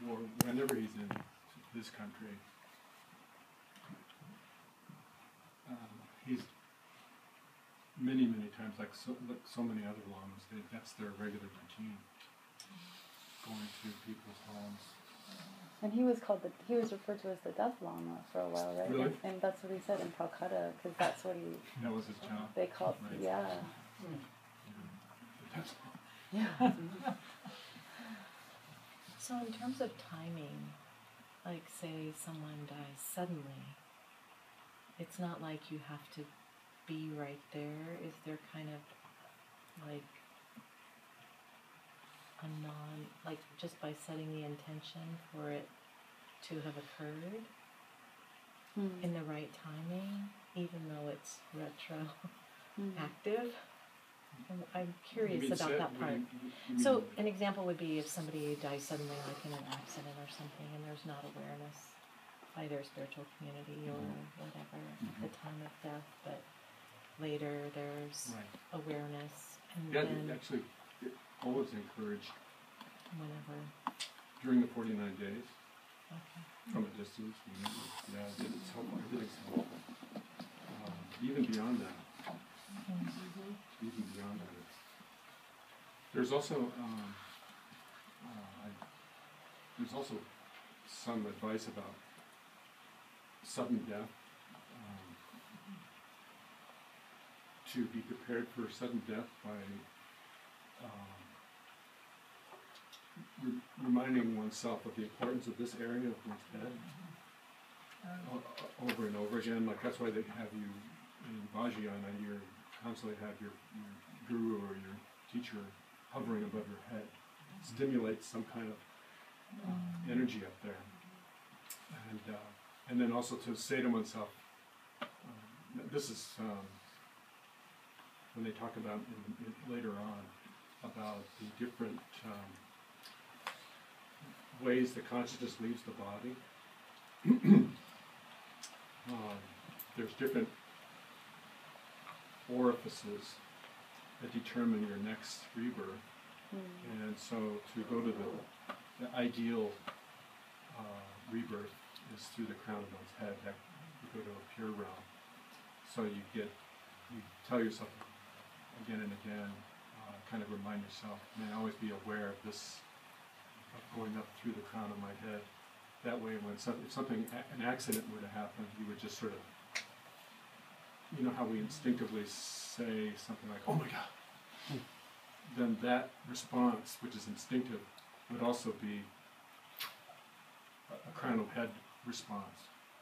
or whenever he's in this country, he's many times, like so many other lamas, that's their regular routine, going to people's homes. And he was referred to as the Death Lama for a while, right? Really? And that's what he said in Calcutta, because that's what he... That was his job. They called, right. yeah. Yeah. So in terms of timing, like say someone dies suddenly, it's not like you have to be right there. Is there kind of like a like just by setting the intention for it to have occurred in the right timing, even though it's retroactive? I'm curious about that part. So an example would be if somebody dies suddenly, like in an accident or something, and there's not awareness by their spiritual community or whatever at the time of death, but later there's awareness, and then actually, always encouraged whenever during the 49 days okay. from a distance. It's helpful. Everything's helpful. Even beyond that. Even beyond that, there's also some advice about sudden death, to be prepared for sudden death by reminding oneself of the importance of this area of one's head over and over again. Like that's why they have you in Vajrayana, you constantly have your guru or your teacher hovering above your head. Stimulates some kind of energy up there. And then also to say to oneself, this is when they talk about later on about the different ways the consciousness leaves the body. There's different orifices that determine your next rebirth. And so to go to the ideal rebirth is through the crown of one's head, that you go to a pure realm. So you tell yourself again and again, kind of remind yourself, may I always be aware of this, of going up through the crown of my head. That way when if an accident were to happen, you would just sort of, you know how we instinctively say something like, oh my God. Then that response, which is instinctive, would also be a crown of head response,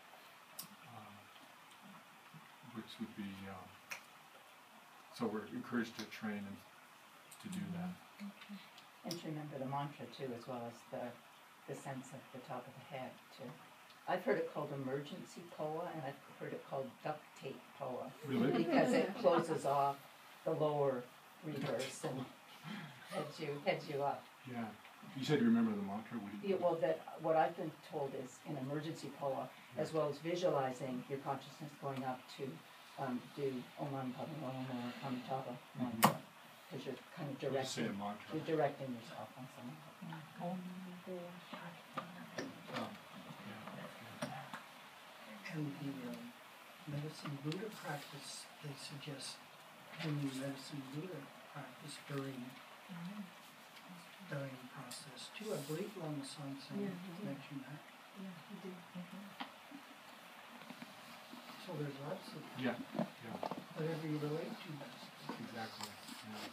which would be, so we're encouraged to train and to do that. And to remember the mantra too, as well as the sense of the top of the head too. I've heard it called emergency POA, and I've heard it called duct tape POA. Really? Because it closes off the lower rebirths and heads you up. Yeah. You said you remember the mantra? Yeah, well, what I've been told is in emergency POA, as well as visualizing your consciousness going up to do Om Mani Padme Hum or Amitabha mantra, because you're kind of directing. Say a mantra. You're directing yourself on something. And the medicine Buddha practice, they suggest when you medicine Buddha practice during dying process too. I believe Lama Sansan mentioned that. Yeah, he did. So there's lots of whatever you relate to best. Exactly. Yeah.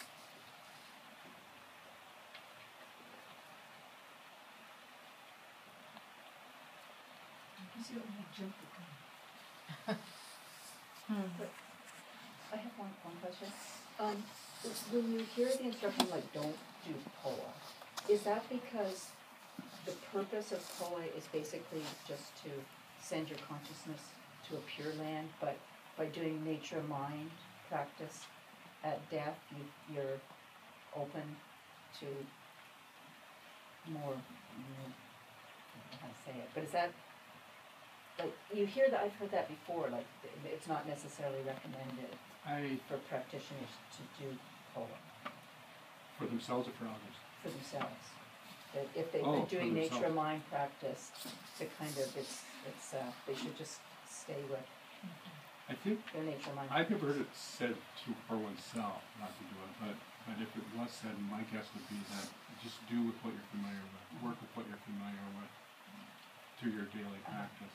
But I have one question. When you hear the instruction like don't do POA, is that because the purpose of POA is basically just to send your consciousness to a pure land, but by doing nature mind practice at death, you're open to more, I don't know how to say it, but is that, like, you hear that, I've heard that before, like, it's not necessarily recommended for practitioners to do POA. For themselves or for others? For themselves. That if they've Oh, been doing for nature themselves. mind practice, to kind of, they should just stay with I think, their nature mind. I've never heard it said to for oneself not to do it, but if it was said, my guess would be that just do with what you're familiar with, work with what you're familiar with to your daily practice.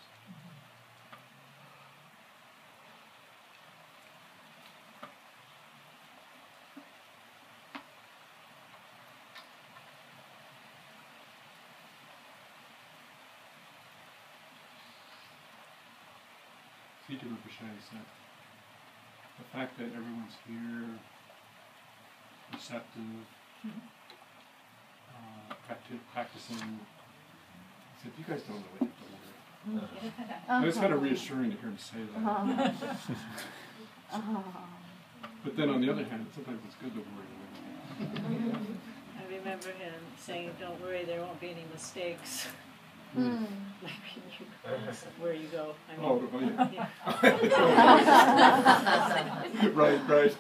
Sita Rinpoche said, the fact that everyone's here, receptive, practicing, he said, you guys don't know what you have to worry. It's kind of reassuring to hear him say that. But then on the other hand, sometimes it's good to worry a little bit. I remember him saying, don't worry, there won't be any mistakes. Mm. Where you go. I mean, Oh, yeah. yeah. Right, right.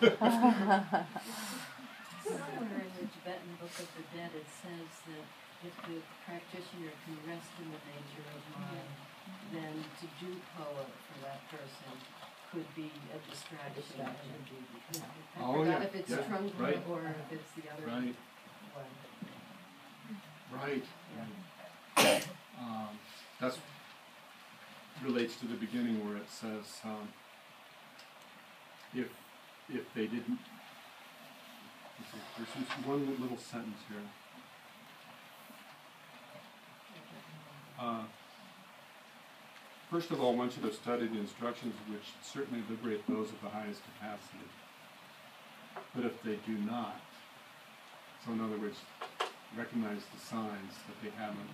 Somewhere in the Tibetan Book of the Dead it says that if the practitioner can rest in the nature of mind, then to do poa for that person could be a distraction. I Oh, forgot yeah, if it's yeah, Trungpa right. or if it's the other Right, one. right. That's relates to the beginning where it says if they didn't. There's just one little sentence here. First of all, one should have studied the instructions which certainly liberate those of the highest capacity. But if they do not, so in other words, recognize the signs that they haven't,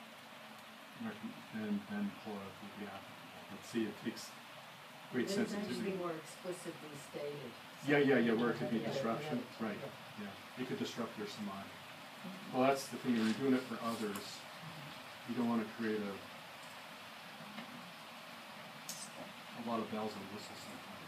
then Pora would be applicable. But see, it takes great It's sensitivity. actually more explicitly stated. Yeah, where it could be disruption, right, yeah. It could disrupt your samadhi. Well, that's the thing, when you're doing it for others, you don't want to create a lot of bells and whistles sometimes.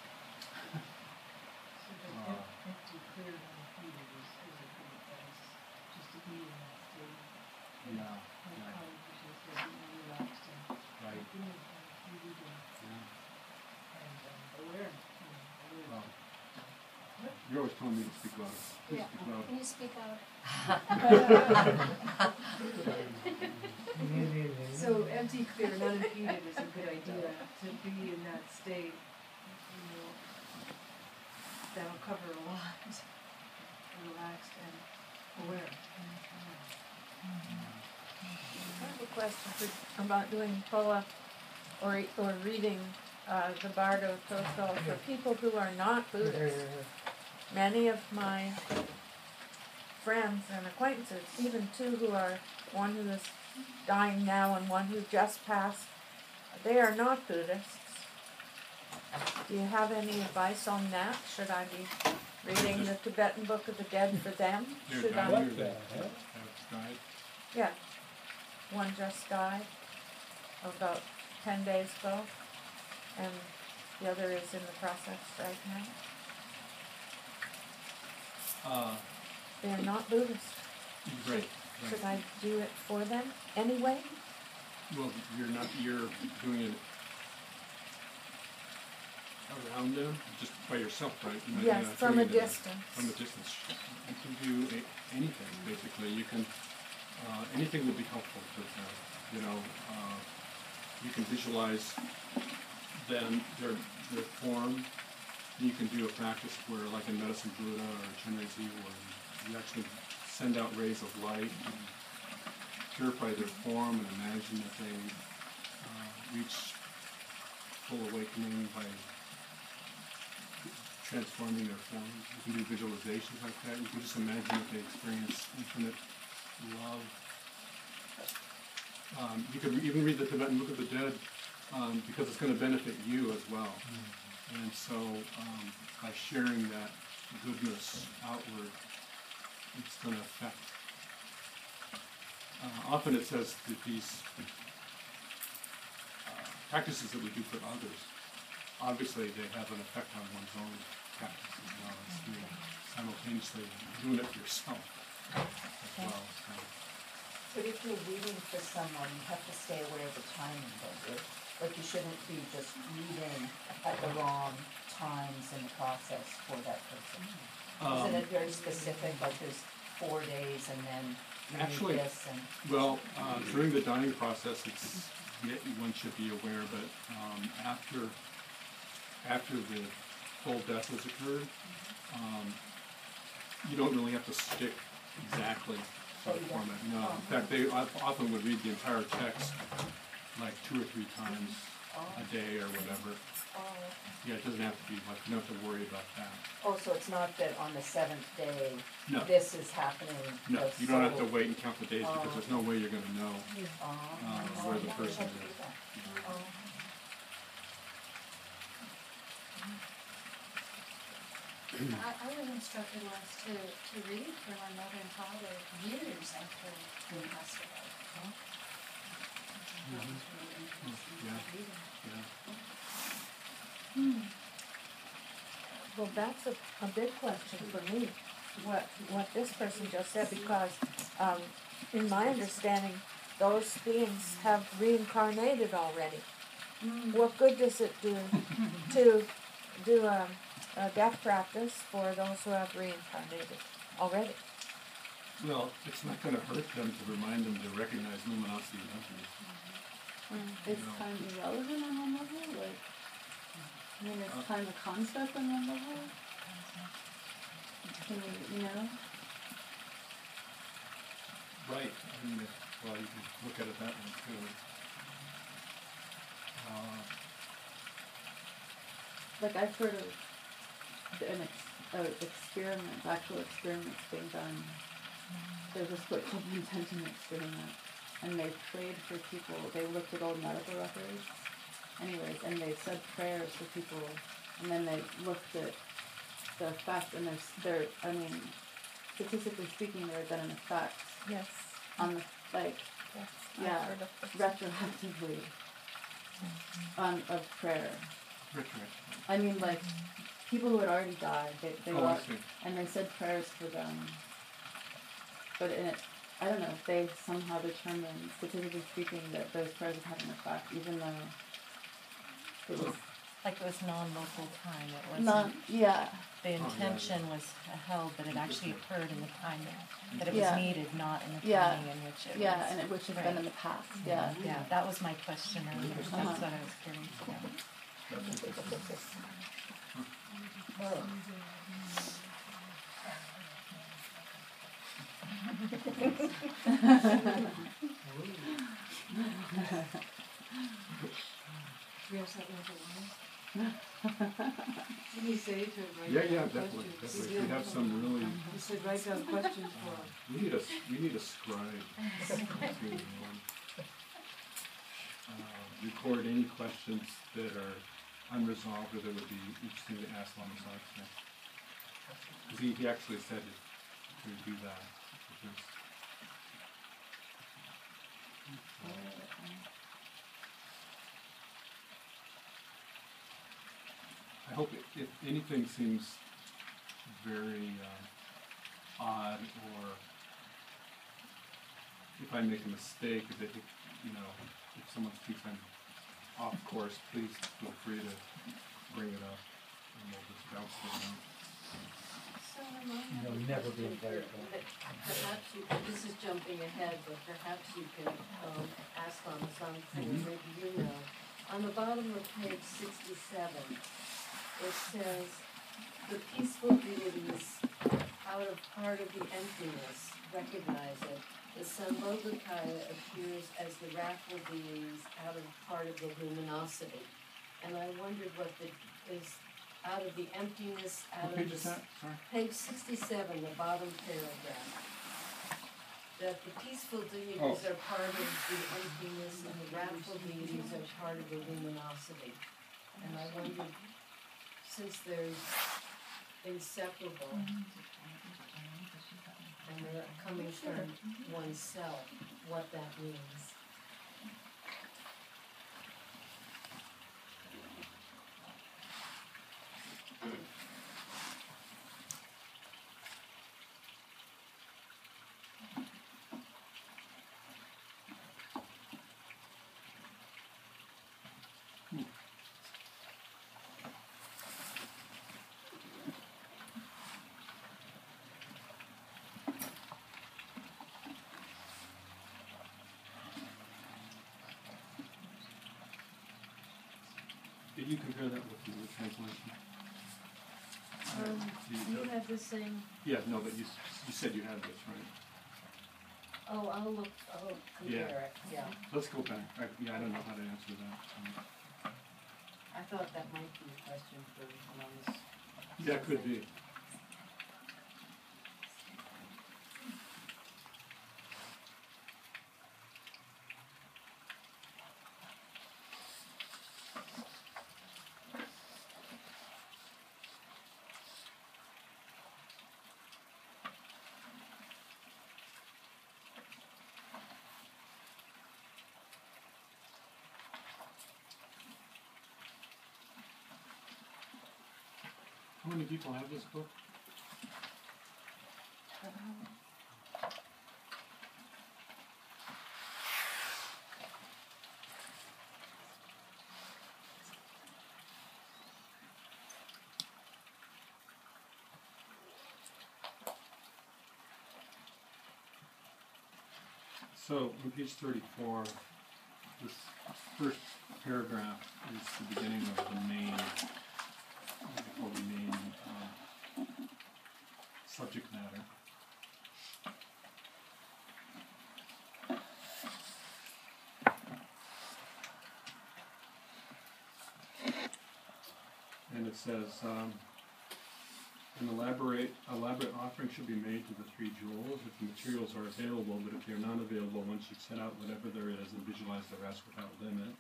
So that empty, clear, and unheeded is a good advice, just to be in that state. Yeah, Like yeah, how Krishna says, be relaxed and right, being unheeded yeah. and aware. Well, you're always telling me to speak louder. Please speak louder. Can you speak out? So empty, clear, and unimpeded is a good idea, to be in that state, you know, that'll cover a lot, relaxed and aware. I have a question about doing poa or reading the Bardo Toso for people who are not Buddhists. Many of my friends and acquaintances, even two who are, one who is dying now and one who just passed, they are not Buddhists. Do you have any advice on that? Should I be reading the Tibetan Book of the Dead for them? They're Should dying I? or they have died? Yeah. One just died about 10 days ago, and the other is in the process right now. They're not Buddhist. Right, Should right. I do it for them anyway? Well, you're doing it around them, just by yourself, right? You're not- Yes, you're not from doing a it distance. From a distance. You can do anything, basically. You can, anything will be helpful to them. You know, you can visualize them, their form. You can do a practice where, like in Medicine Buddha or Chenrezig, where you actually send out rays of light and purify their form and imagine that they reach full awakening by transforming their form. You can do visualizations like that. You can just imagine that they experience infinite love. You could even read the Tibetan Book of the Dead because it's going to benefit you as well. And so by sharing that goodness outward, it's going to affect. Often it says that these practices that we do for others, obviously they have an effect on one's own practice as well as doing simultaneously doing it for yourself as well. So But if you're reading for someone, you have to stay aware of the timing, don't you? Like you shouldn't be just reading at the wrong times in the process for that person. Isn't it very specific, like there's 4 days and then you Actually, read this and? Well, during the dying process, one should be aware, but after the full death has occurred, you don't really have to stick exactly to the format. No, in fact, they often would read the entire text like 2 or 3 times a day or whatever. Yeah, it doesn't have to be like, you don't have to worry about that. Oh, so it's not that on the 7th day, No. this is happening? No, the you don't have to soul- wait and count the days because there's no way you're going to know where the yeah, person I is. I was instructed once to read for my mother and father years after they passed away. That was really interesting, Yeah. reading. Yeah. Well, that's a big question for me, what this person just said, because, in my understanding, those beings have reincarnated already. What good does it do to do a death practice for those who have reincarnated already? Well, it's not going to hurt them to remind them to recognize luminosity and emptiness. Is time irrelevant on one level? Like, I mean, is time a concept on one level? Can we, you know? Right. I mean, well, you can look at it that way too. Like, I've heard of experiments, actual experiments being done. There's a split intention experiment, and they prayed for people. They looked at old medical records, anyways, and they said prayers for people, and then they looked at the effect, and I mean, statistically speaking, there had been an effect Yes. on the, like, Yes. yeah, I've heard of this. retroactively of prayer. Retroactive. I mean, like, people who had already died, they Oh, I walked, see. and they said prayers for them. But in it, I don't know, they somehow determined, statistically speaking, that those prayers would have an effect, even though it was Like it was non-local time, it wasn't, not, yeah, the yeah. intention was held, but it actually occurred in the time that it Yeah. was needed, not in the Yeah. timing in which it was. yeah, and it which had been Right. in the past, yeah. Yeah, that was my question earlier, that's Uh-huh. what I was curious about. Yes, that was a line. What did he say to write Yeah, down yeah, questions? definitely. We have some really. He said write down questions for him. We need a scribe to record any questions that are unresolved or that would be interesting to ask Lama Saksa. Because he actually said to do that. Because I hope if anything seems very odd, or if I make a mistake, if someone thinks I'm off course, please feel free to bring it up, and we'll just bounce it around. So Ramona, You'll never be invited back. Perhaps you, this is jumping ahead, but perhaps you can, ask on something, maybe you know. On the bottom of page 67, it says, the peaceful deities out of part of the emptiness recognize it. The Sambhogakaya appears as the wrathful deities out of part of the luminosity. And I wondered what is out of the emptiness, out What of page is the that? Sorry. page 67, the bottom paragraph. That the peaceful deities Oh. are part of the emptiness and the wrathful deities are part of the luminosity. And I wondered, since they're inseparable and they're coming from oneself, what that means. you compare that with the translation? You have the same, Yeah, no, but you said you had this, right? oh, I'll compare it, yeah. Let's go back. I don't know how to answer that. I thought that might be a question for Lois. Yeah, it could be. How many people have this book? So on page 34, this first paragraph is the beginning of the main, what they call the main subject matter. And it says, an elaborate offering should be made to the three jewels if the materials are available, but if they're not available, one should set out whatever there is and visualize the rest without limit.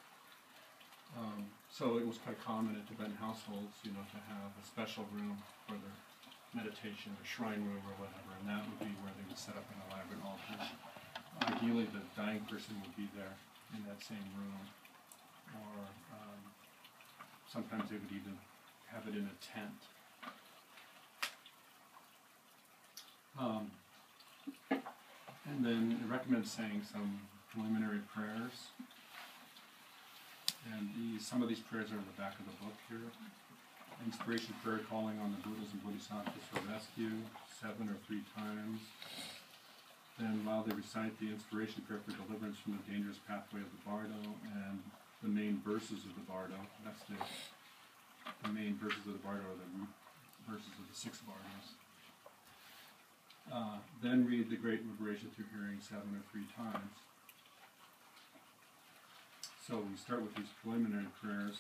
So it was quite common in Tibetan households, to have a special room for their meditation, or shrine room or whatever, and that would be where they would set up an elaborate altar. Ideally, the dying person would be there in that same room, or sometimes they would even have it in a tent. And then it recommends saying some preliminary prayers. And some of these prayers are in the back of the book here. Inspiration prayer calling on the Buddhas and Bodhisattvas for rescue, 7 or 3 times. Then while they recite the inspiration prayer for deliverance from the dangerous pathway of the Bardo and the main verses of the Bardo, that's the main verses of the Bardo are the verses of the 6 Bardos. Then read the Great Liberation Through Hearing 7 or 3 times. So we start with these preliminary prayers.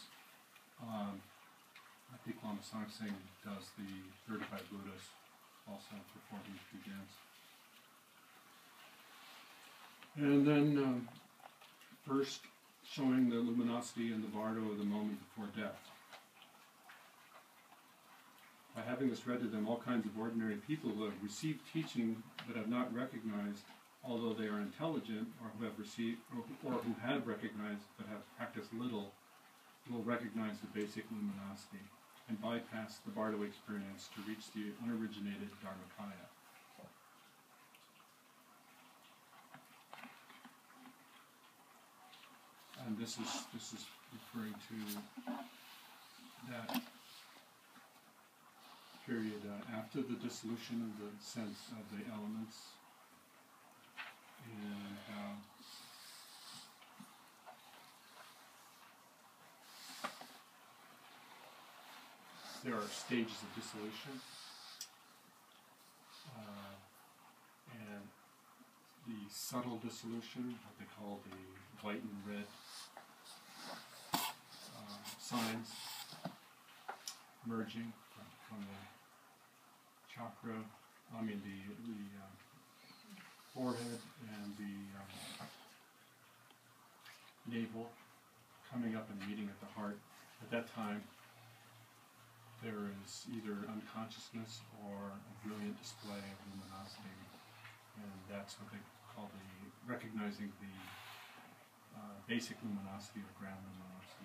I think Lama Sangsing does the 35 Buddhas also before he begins. And then first showing the luminosity and the bardo of the moment before death. By having this read to them, all kinds of ordinary people who have received teaching but have not recognized, although they are intelligent, or who have received, or who have recognized but have practiced little, will recognize the basic luminosity and bypass the bardo experience to reach the unoriginated Dharmakaya. And this is referring to that period after the dissolution of the sense of the elements, and there are stages of dissolution, and the subtle dissolution, what they call the white and red signs merging from the chakra, the forehead and the navel coming up and meeting at the heart. At that time, there is either unconsciousness or a brilliant display of luminosity, and that's what they call recognizing the basic luminosity or ground luminosity.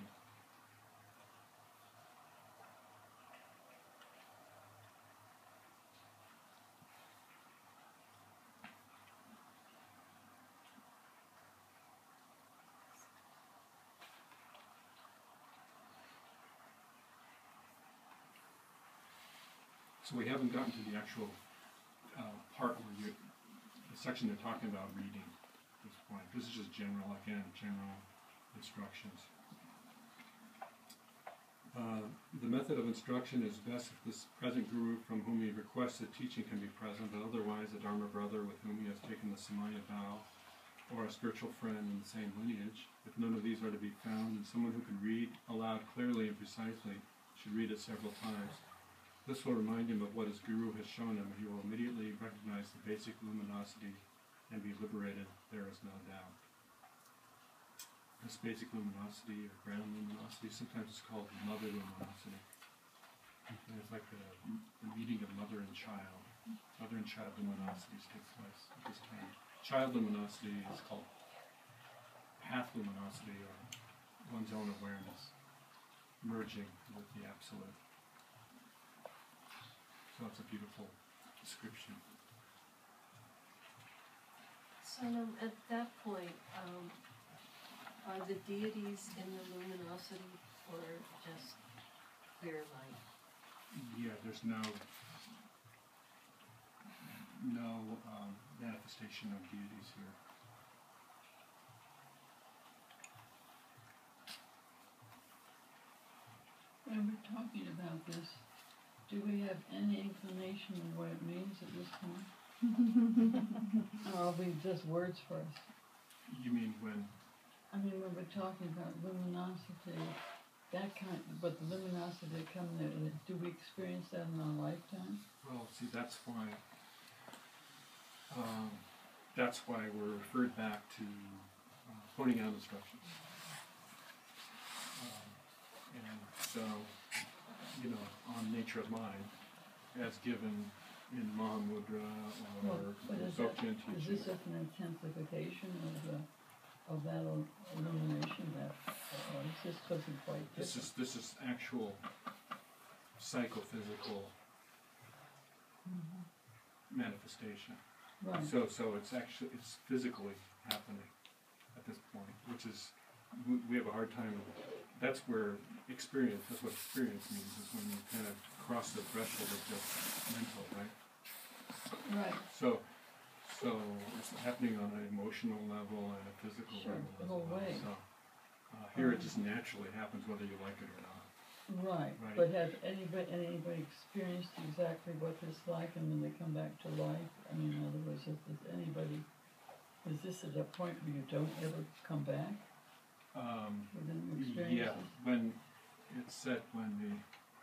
So we haven't gotten to the actual part where the section they're talking about reading at this point. This is just general instructions. The method of instruction is best if this present guru from whom he requests the teaching can be present, but otherwise a Dharma brother with whom he has taken the Samaya vow, or a spiritual friend in the same lineage. If none of these are to be found, then someone who can read aloud clearly and precisely should read it several times. This will remind him of what his guru has shown him. He will immediately recognize the basic luminosity and be liberated. There is no doubt. This basic luminosity or ground luminosity, sometimes it's called mother luminosity. And it's like the meeting of mother and child. Mother and child luminosities take place at this time. Child luminosity is called path luminosity, or one's own awareness merging with the Absolute. So it's a beautiful description. So at that point, are the deities in the luminosity or just clear light? Yeah, there's no manifestation of deities here. When we're talking about this, do we have any inclination of what it means at this point? Or are we just words for us? You mean when? I mean, when we're talking about luminosity, that kind, but the luminosity that comes there, do we experience that in our lifetime? Well, see, that's why we're referred back to pointing out instructions. And so, on Nature of Mind, as given in Mahamudra or Dzogchen teaching. Is this just an intensification of that illumination that it's just something quite different? This is actual psychophysical manifestation. Right. So it's physically happening at this point, which is we have a hard time. That's where experience. That's what experience means. Is when you kind of cross the threshold of just mental, right? Right. So it's happening on an emotional level and a physical level. The whole way. So here it just naturally happens whether you like it or not. Right. But has anybody experienced exactly what this is like, and then they come back to life? I mean, in other words, is this at a point where you don't ever come back? Within the experiences? Yeah, when it's said when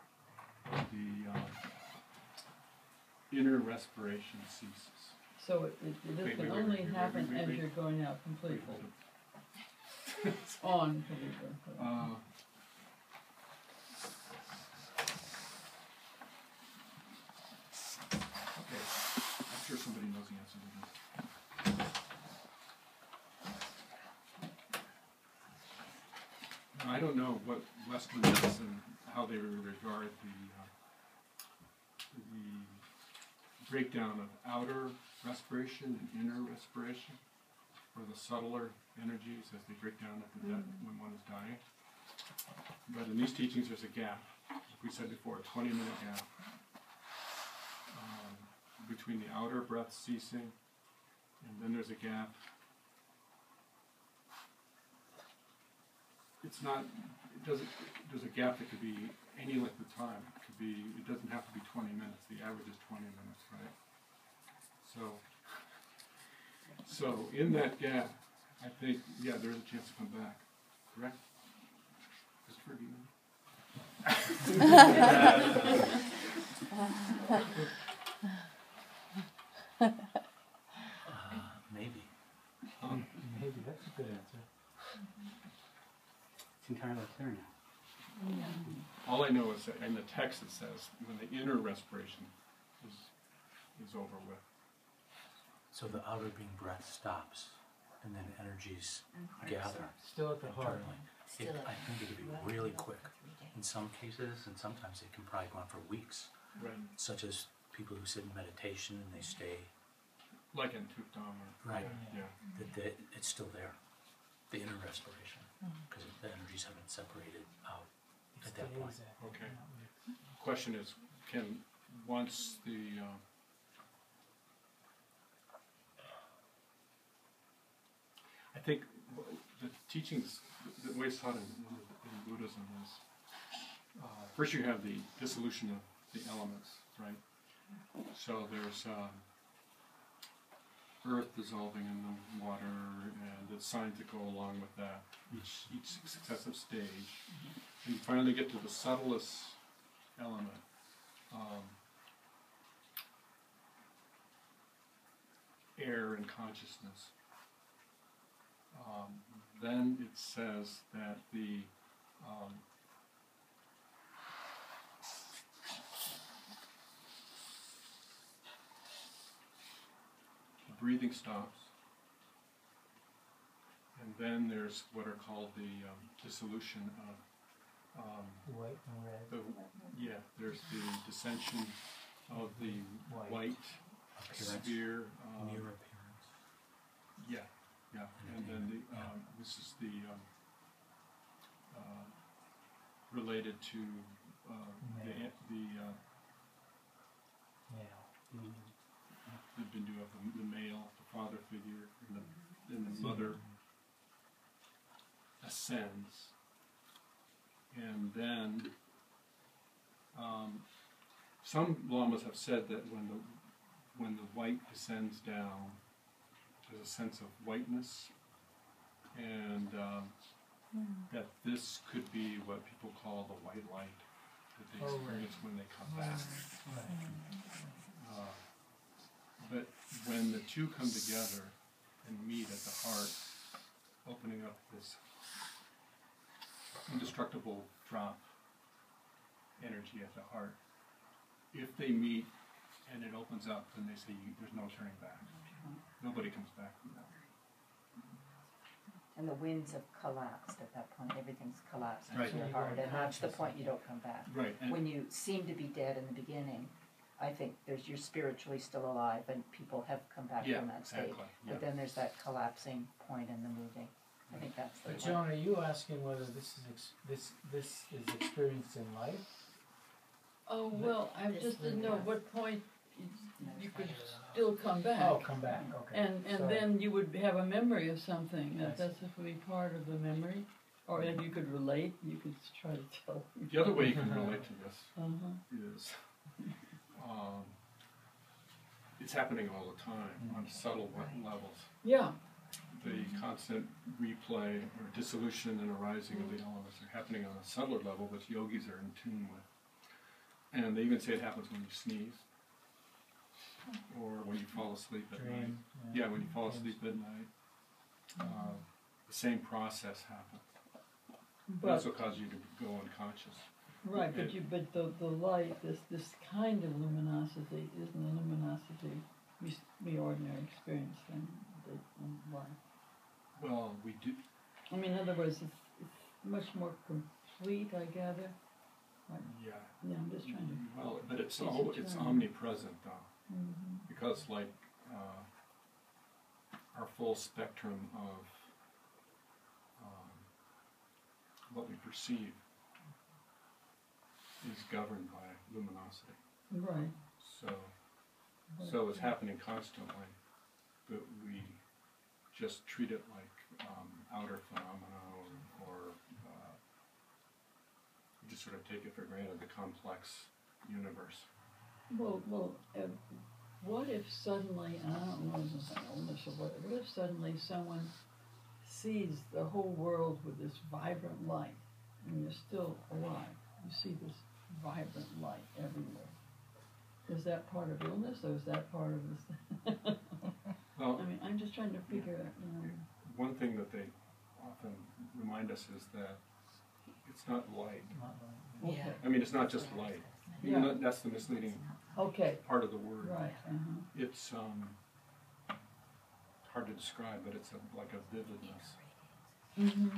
the inner respiration ceases. So it can only happen as you're going out completely. On completely. Okay, I'm sure somebody knows the answer to this. I don't know what Western medicine, how they regard the breakdown of outer respiration and inner respiration, or the subtler energies as they break down at the death when one is dying. But in these teachings, there's a gap. Like we said before, a 20-minute gap between the outer breath ceasing, and then there's a gap. There's a gap that could be any length of time. It doesn't have to be 20 minutes. The average is 20 minutes, right? So in that gap, I think, there's a chance to come back. Correct? Christopher, do you know? Maybe. Maybe, that's a good answer. It's entirely clear now. Yeah. All I know is that in the text it says when the inner respiration is over with. So the outer being breath stops, and then energies gather. Still at the heart. I think it could be really quick in some cases, and sometimes it can probably go on for weeks. Right. Such as people who sit in meditation and they stay. Like in Thupdam. Right. Yeah. It's still there. The inner respiration, because the energies haven't separated out at that point. Okay. Question is, can once the I think the teachings, the way it's taught in Buddhism is first you have the dissolution of the elements, right? So there's earth dissolving in the water, and the signs that go along with that, each successive stage. And you finally get to the subtlest element, air and consciousness. Then it says that the breathing stops, and then there's what are called the dissolution of White and red. there's the dissension of the white Appearance. sphere. Mirror appearance. Yeah, and then this is the related to the bindu of the male, the father figure, and the mother ascends, and then some lamas have said that when the white descends down, there's a sense of whiteness, and that this could be what people call the white light that they experience when they come back. But when the two come together and meet at the heart, opening up this indestructible drop energy at the heart, if they meet and it opens up, then they say there's no turning back. Nobody comes back from that. And the winds have collapsed at that point. Everything's collapsed Right. into your heart, and that's the point you don't come back. Right. And When you seem to be dead in the beginning, I think you're spiritually still alive, and people have come back from that stage. exactly. But then there's that collapsing point in the moving. I think that's the But one. Joan, are you asking whether this is experienced in life? Oh, well, I just didn't know at what point you could still come Oh, back. come back, okay. And Sorry. then you would have a memory of something, Yes. that's supposed to be part of the memory. Or then you could relate, you could try to tell. The other way you can relate to this Uh-huh. is it's happening all the time on subtle levels. Yeah, The constant replay or dissolution and arising of the elements are happening on a subtler level, which yogis are in tune with. And they even say it happens when you sneeze, or when you fall asleep at night. Dream. Yeah, when you fall asleep at night, the same process happens. That's but, what causes you to go unconscious. right, but the light, this kind of luminosity isn't a luminosity we ordinarily experience in life. Well, we do. I mean, in other words, it's much more complete, I gather. Yeah. Yeah, I'm just trying to. Well, but it's Piece all, of it's time. omnipresent though, Mhm. because like our full spectrum of what we perceive is governed by luminosity. Right. So it's happening constantly, but we just treat it like outer phenomena, or we just sort of take it for granted, the complex universe. Well, what if suddenly, and I don't know if it's an illness or what if suddenly someone sees the whole world with this vibrant light, and you're still alive? You see this vibrant light everywhere. Is that part of illness, or is that part of this? Well, I mean, I'm just trying to figure out, one thing that they often remind us is that it's not light. Okay. I mean, it's not just light. Yeah. That's the misleading Okay, part of the word. right, It's hard to describe, but it's like a vividness. Mm-hmm.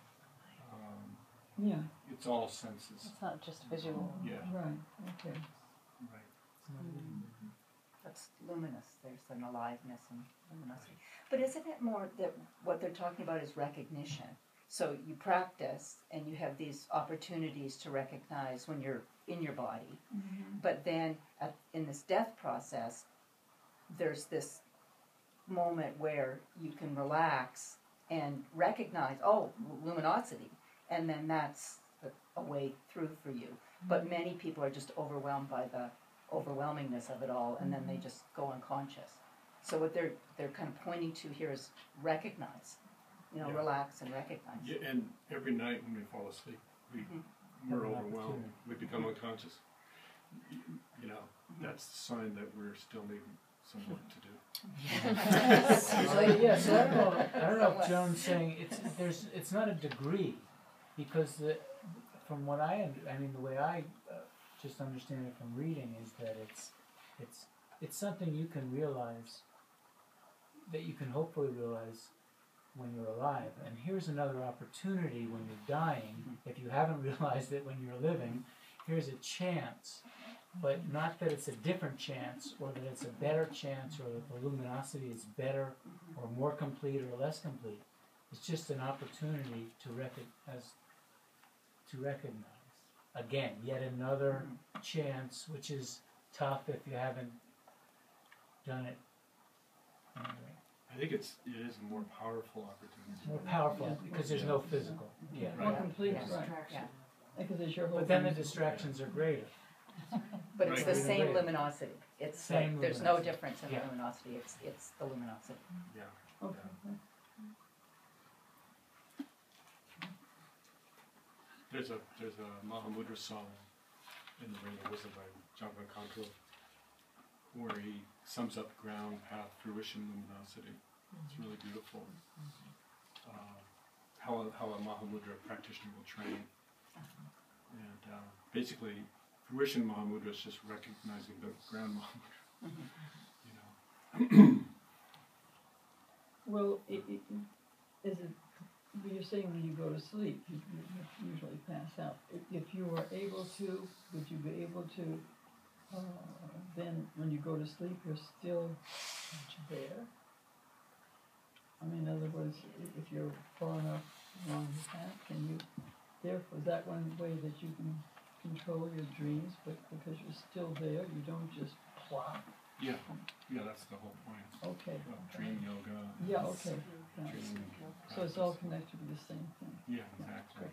Yeah, It's all senses. It's not just visual. Yeah, right, okay. right. That's luminous. There's an aliveness and luminosity. But isn't it more that what they're talking about is recognition? So you practice and you have these opportunities to recognize when you're in your body. But then in this death process, there's this moment where you can relax and recognize, oh, luminosity. And then that's a way through for you. but many people are just overwhelmed by the overwhelmingness of it all, and then they just go unconscious. So what they're kind of pointing to here is recognize, Yeah. relax and recognize. Yeah, and every night when we fall asleep, we're Have an overwhelmed. opportunity. We become unconscious. You know, that's the sign that we're still needing some work to do. Yeah, so I don't know if Joan's saying it's not a degree, because from what I mean the way I just understand it from reading is that it's something you can realize, that you can hopefully realize when you're alive. And here's another opportunity when you're dying, if you haven't realized it when you're living, here's a chance. But not that it's a different chance, or that it's a better chance, or that the luminosity is better, or more complete, or less complete. It's just an opportunity to recognize. Again, yet another chance, which is tough if you haven't done it. Anyway. I think it is a more powerful opportunity. More powerful, because there's no physical. Yeah. More complete, Yes. right. Because it's your whole. But then the thing. distractions are greater. But it's Right. the same Right. luminosity. It's Same there's no luminosity. difference in Yeah. the luminosity. It's the luminosity. Yeah. Okay. There's a Mahamudra song in the Ring of Wisdom by John Van Control, where he sums up ground, path, fruition, luminosity. It's really beautiful. How a Mahamudra practitioner will train. And basically, fruition Mahamudra is just recognizing the ground Mahamudra. Well, is it? You're saying when you go to sleep, you usually pass out. If you were able to, would you be able to? Then, when you go to sleep, you're still there. I mean, in other words, if you're far enough along the path, can you? Therefore, is that one way that you can control your dreams? But because you're still there, you don't just plop. Yeah, that's the whole point. Okay. Of dream yoga. Yeah. Okay. Yeah. Dream So it's all practice. connected to the same thing. Yeah, exactly.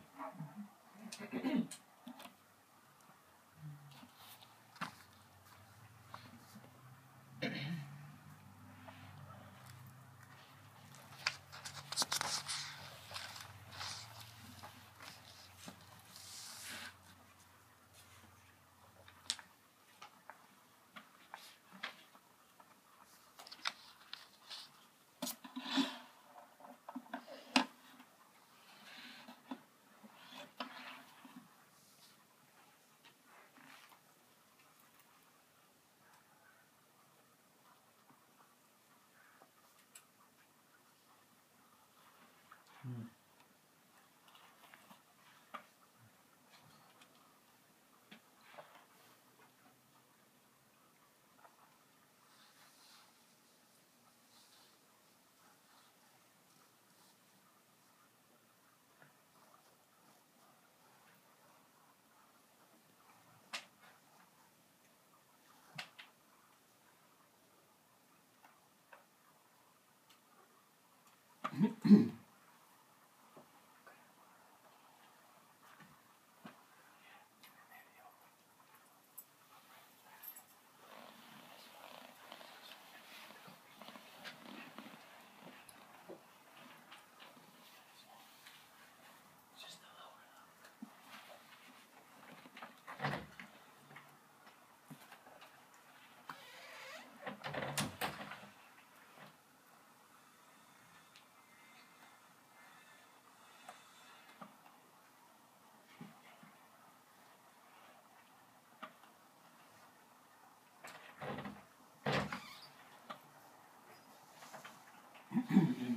In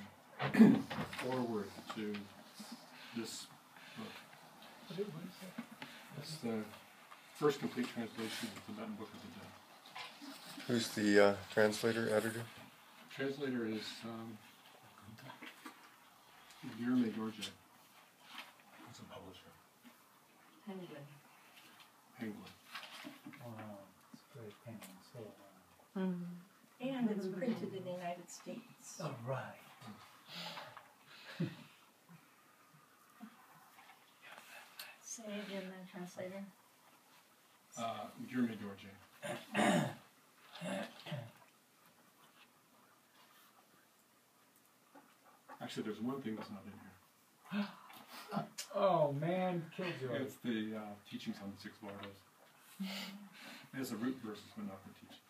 the foreword to this book, it's the first complete translation of the Tibetan Book of the Dead. Who's the translator, editor? Translator is Guillermo Georgia. Who's a publisher? Penguin. Penguin. Wow, it's very painful. So, And it's printed in the United States. all right. Say again, then, translator. Jeremy Dorje. Actually, there's one thing that's not in here. Oh man, Killjoy. It's the teachings on the six Bardos. It's the root verses, but not the teaching.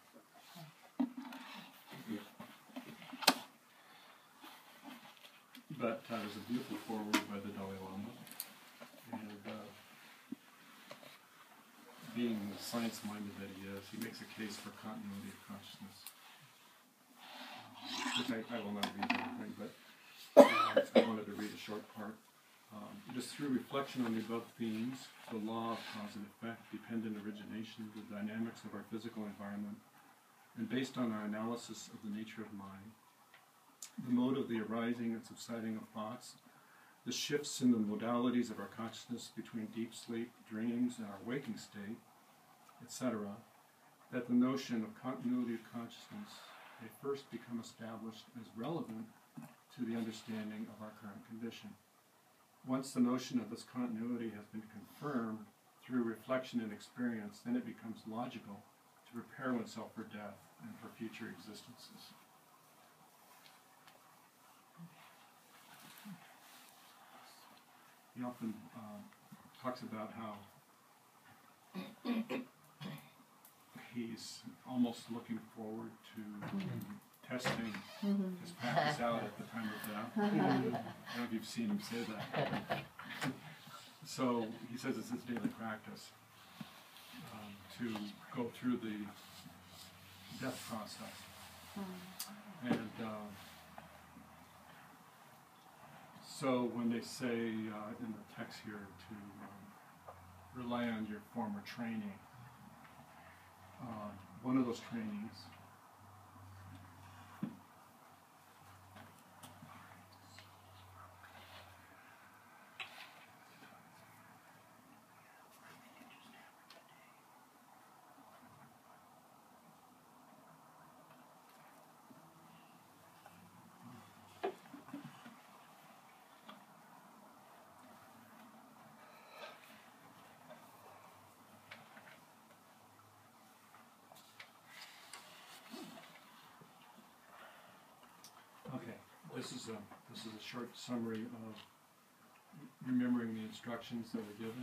But there's a beautiful foreword by the Dalai Lama, and being the science-minded that he is, he makes a case for continuity of consciousness, which I will not read everything, but I wanted to read a short part. It is through reflection on the above themes, the law of cause and effect, dependent origination, the dynamics of our physical environment, and based on our analysis of the nature of mind, the mode of the arising and subsiding of thoughts, the shifts in the modalities of our consciousness between deep sleep, dreams, and our waking state, etc., that the notion of continuity of consciousness may first become established as relevant to the understanding of our current condition. Once the notion of this continuity has been confirmed through reflection and experience, then it becomes logical to prepare oneself for death and for future existences. He often talks about how he's almost looking forward to testing his practice out at the time of death. I don't know if you've seen him say that. So he says it's his daily practice to go through the death process. And so when they say in the text here to rely on your former training, one of those trainings This is a short summary of remembering the instructions that were given.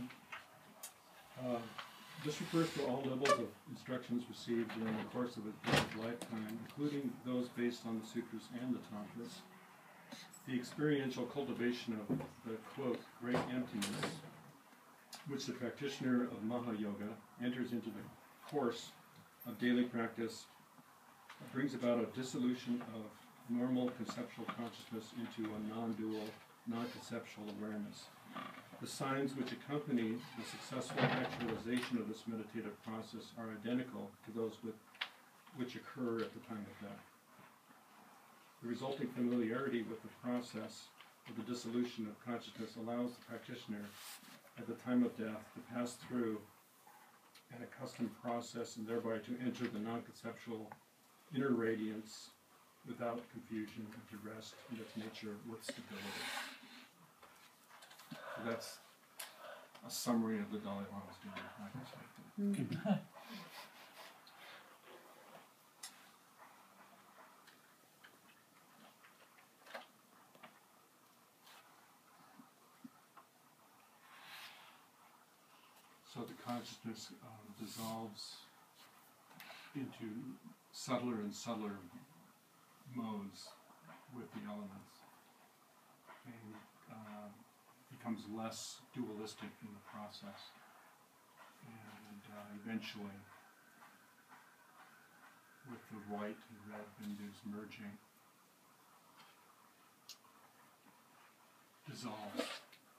This refers to all levels of instructions received during the course of a person's lifetime, including those based on the sutras and the tantras. The experiential cultivation of the, quote, great emptiness, which the practitioner of Maha-yoga enters into the course of daily practice, brings about a dissolution of normal conceptual consciousness into a non-dual, non-conceptual awareness. The signs which accompany the successful actualization of this meditative process are identical to those which occur at the time of death. The resulting familiarity with the process of the dissolution of consciousness allows the practitioner at the time of death to pass through an accustomed process and thereby to enter the non-conceptual inner radiance without confusion and to rest in its nature with stability. So that's a summary of the Dalai Lama's daily practice. So the consciousness dissolves into subtler and subtler modes with the elements, and becomes less dualistic in the process, and eventually, with the white and red bindus merging, dissolves.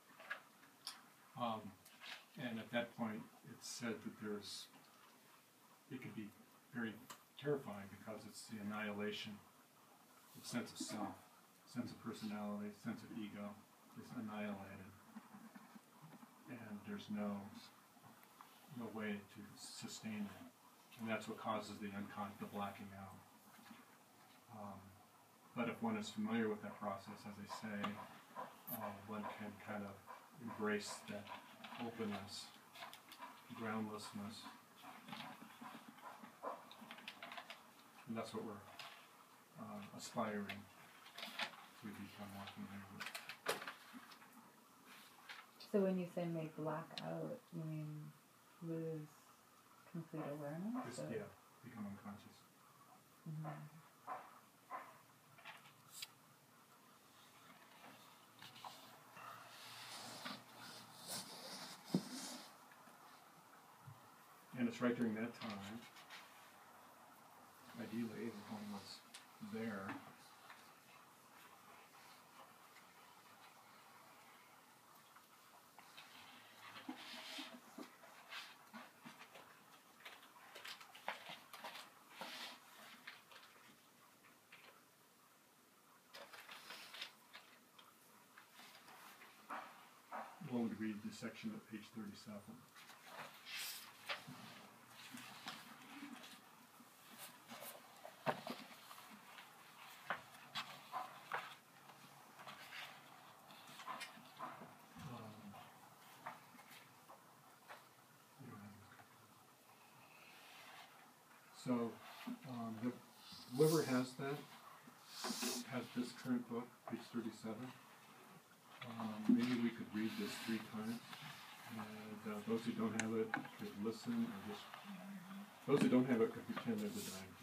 And at that point, it's said that it can be very terrifying because it's the annihilation of sense of self, sense of personality, sense of ego is annihilated, and there's no way to sustain it, and that's what causes the blacking out. But if one is familiar with that process, as I say, one can kind of embrace that openness, groundlessness, And that's what we're aspiring to become walking neighbor. So when you say make black out, you mean lose complete awareness? Just, yeah, become unconscious. Mm-hmm. And it's right during that time, ideally, if one was there, we'll read the section at page 37. So, whoever has that, has this current book, page 37. Maybe we could read this 3 times. And those who don't have it could listen, or just those who don't have it could pretend they're the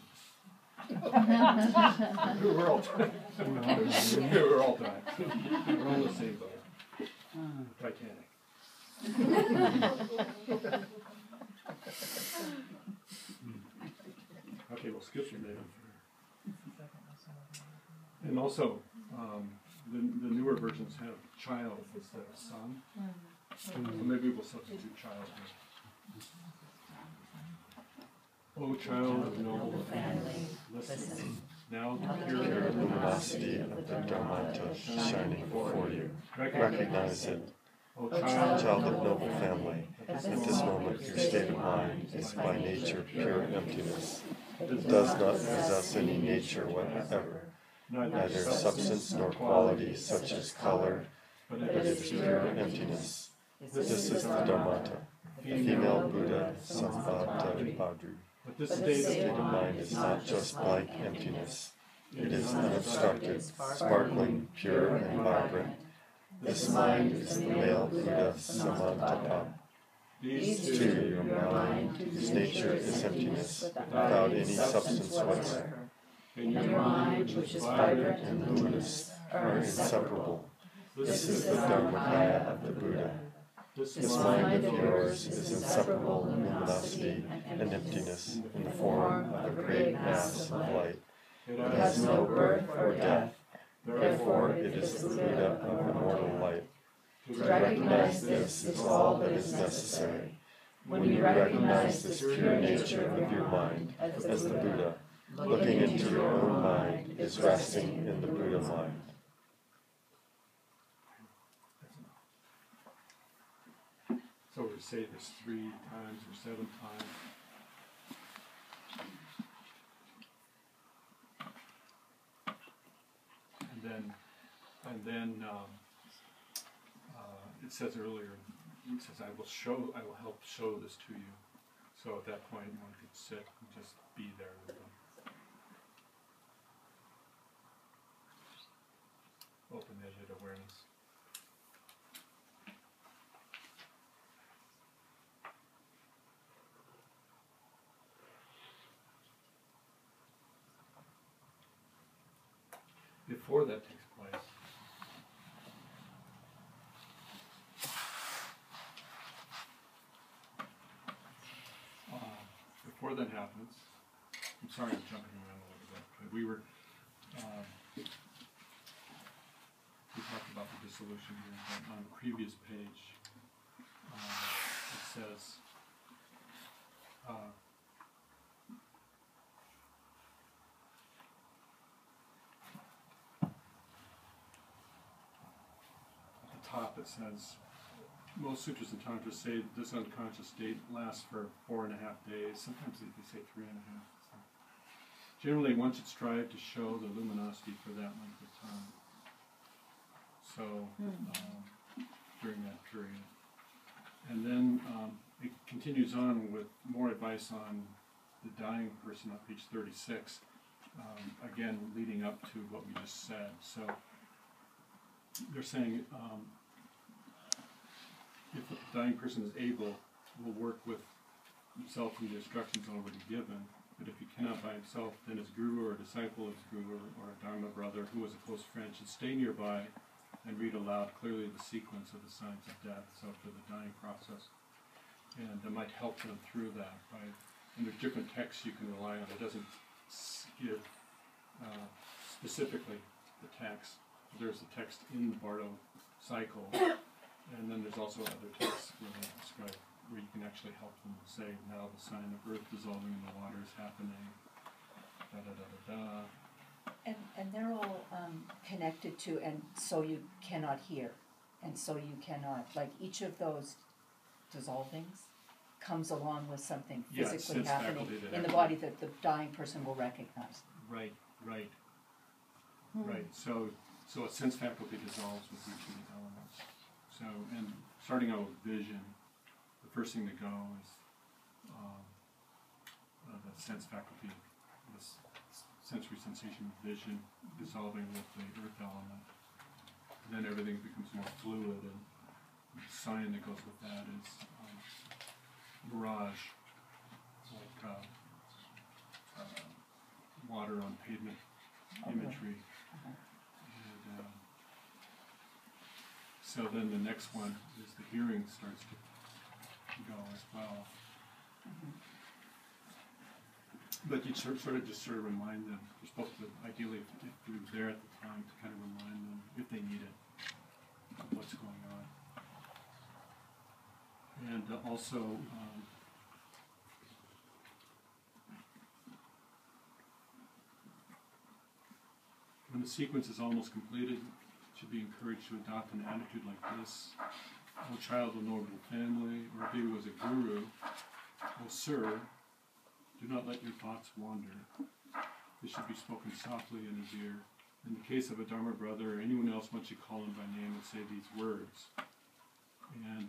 dying. We're all dying. We're all dying. We're all in the same boat. Titanic. Okay, we'll skip the name. And also, the newer versions have child instead of son. So maybe we'll substitute child here. O child of noble family, listen. Now the pure luminosity of the Dharmata shining before you. Recognize it. O child of noble family, at this moment your state of mind is by nature pure emptiness. It does not possess any nature whatever, neither substance nor quality such as color, but it is pure emptiness. This is the Dharmata, the female Buddha Sambhadabhadri. This state of mind is not just blank emptiness. It is unobstructed, sparkling, pure, and vibrant. This mind is the male Buddha Samantapa. These two, your mind, whose nature is emptiness, without any substance whatsoever, and your mind, which is vibrant and luminous, are inseparable. This is the Dharmakaya of the Buddha. This mind of yours is inseparable in luminosity and emptiness in the form of a great mass of light. It has no birth or death. Therefore, it is the Buddha of immortal light. To recognize this is all that is necessary. When you recognize this pure nature of your mind as the Buddha, looking into your own mind is resting in the Buddha mind. So we say this 3 times or 7 times. And then it says earlier, it says, I will help show this to you. So at that point, one could sit and just be there with them. Open-ended awareness. Before that takes place, before that happens, I'm sorry I'm jumping around a little bit, but we talked about the dissolution here, but on the previous page, it says, top it says, most sutras and tantras say this unconscious state lasts for 4.5 days. Sometimes they say 3.5. So generally, one should strive to show the luminosity for that length of time. So during that period, and then it continues on with more advice on the dying person on page 36. again, leading up to what we just said. So they're saying if the dying person is able, will work with himself in the instructions already given. But if he cannot by himself, then his guru or a disciple of his guru or a Dharma brother who was a close friend should stay nearby and read aloud clearly the sequence of the signs of death, so for the dying process. And that might help them through that. And there's different texts you can rely on. It doesn't give specifically the text. There's a text in the Bardo cycle, and then there's also other texts where they describe where you can actually help them say, now the sign of earth dissolving in the water is happening, da da da da da. And they're all connected to, and so you cannot hear, and so you cannot, like each of those dissolvings comes along with something physically happening in the body that the dying person will recognize. Right. Right. So a sense faculty dissolves with each of the elements. So, and starting out with vision, the first thing to go is the sense faculty, this sensory sensation of vision dissolving with the earth element. And then everything becomes more fluid, and the sign that goes with that is mirage, like water on pavement imagery. And, so then the next one is the hearing starts to go as well. But you sort of remind them. You're supposed to, ideally, if you're there at the time, to kind of remind them, if they need it, of what's going on. And also, when the sequence is almost completed, you should be encouraged to adopt an attitude like this. O child of noble family, or if he was a guru, O sir, do not let your thoughts wander. This should be spoken softly in his ear. In the case of a Dharma brother or anyone else, once you call him by name and say these words. And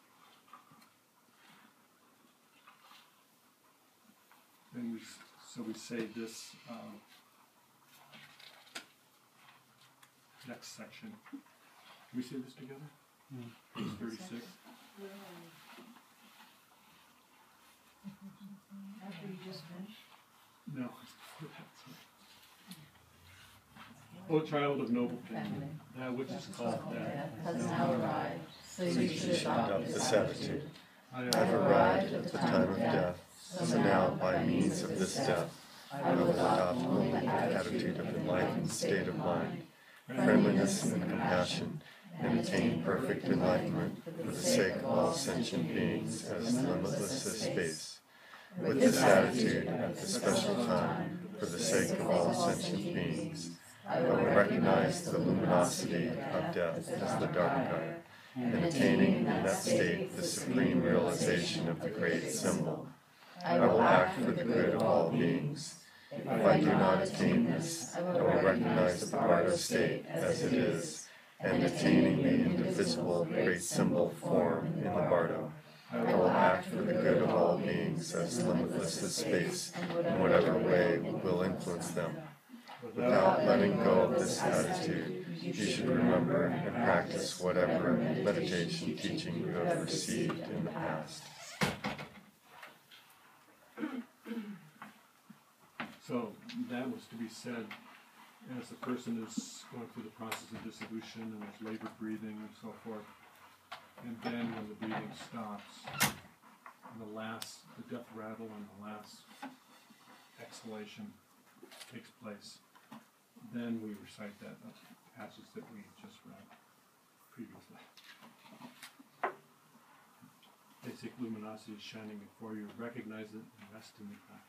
then we say this next section. Can we say this together? Page 36. After you just finished? No, it's before that. O child of noble family, that which is called death has now arrived, so you should adopt this attitude. I have arrived at the time of death, so now, by means of this death, I will adopt only the attitude of enlightened state of mind, friendliness and compassion, and attain perfect enlightenment for the sake of all sentient beings as limitless as space. With this attitude, at this special time, for the sake of all sentient beings, I will recognize the luminosity of death as the Dharmakaya, and attaining in that state the supreme realization of the great symbol. I will act for the good of all beings. If I do not attain this, I will recognize the Bardo state as it is, and attaining the indivisible great symbol form in the Bardo. I will act for the good of all beings as limitless as space, in whatever way will influence them. Without letting go of this attitude, you should remember and practice whatever meditation teaching you have received in the past. So that was to be said as the person is going through the process of dissolution, and there's labored breathing and so forth. And then when the breathing stops, and the death rattle and the last exhalation takes place, then we recite that passage that we just read previously. Basic luminosity is shining before you. Recognize it and rest in the practice.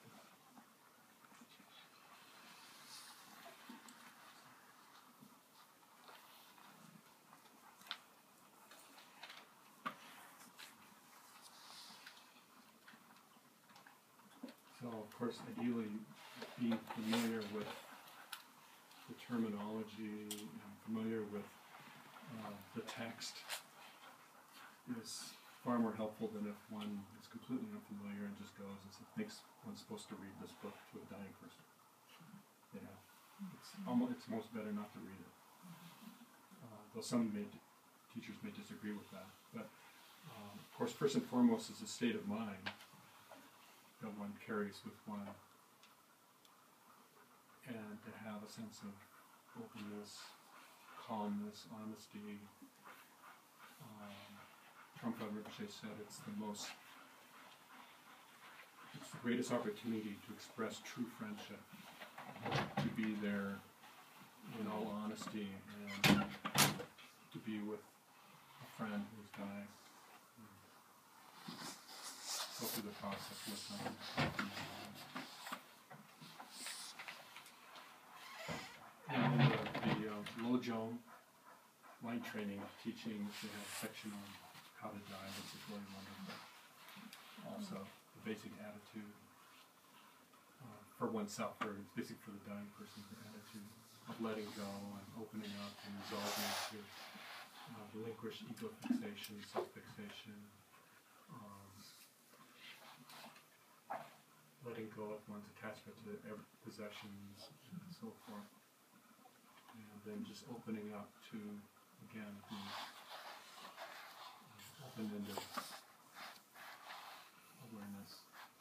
So, of course, ideally, being familiar with the terminology and familiar with the text is far more helpful than if one is completely unfamiliar and just goes and thinks one's supposed to read this book to a dying person. It's almost better not to read it. Though teachers may disagree with that. But of course, first and foremost is a state of mind that one carries with one, and to have a sense of openness, calmness, honesty. Trungpa Rinpoche said it's the greatest opportunity to express true friendship, to be there in all honesty and to be with a friend who's dying. Go through the process with them. And in the Lojong mind training teachings, they have a section on how to die, which is really wonderful. Also, the basic attitude for oneself, or it's basic for the dying person, the attitude of letting go and opening up and resolving to relinquish ego fixation, self-fixation, letting go of one's attachment to possessions and so forth. And then just opening up to, again, the open-ended awareness.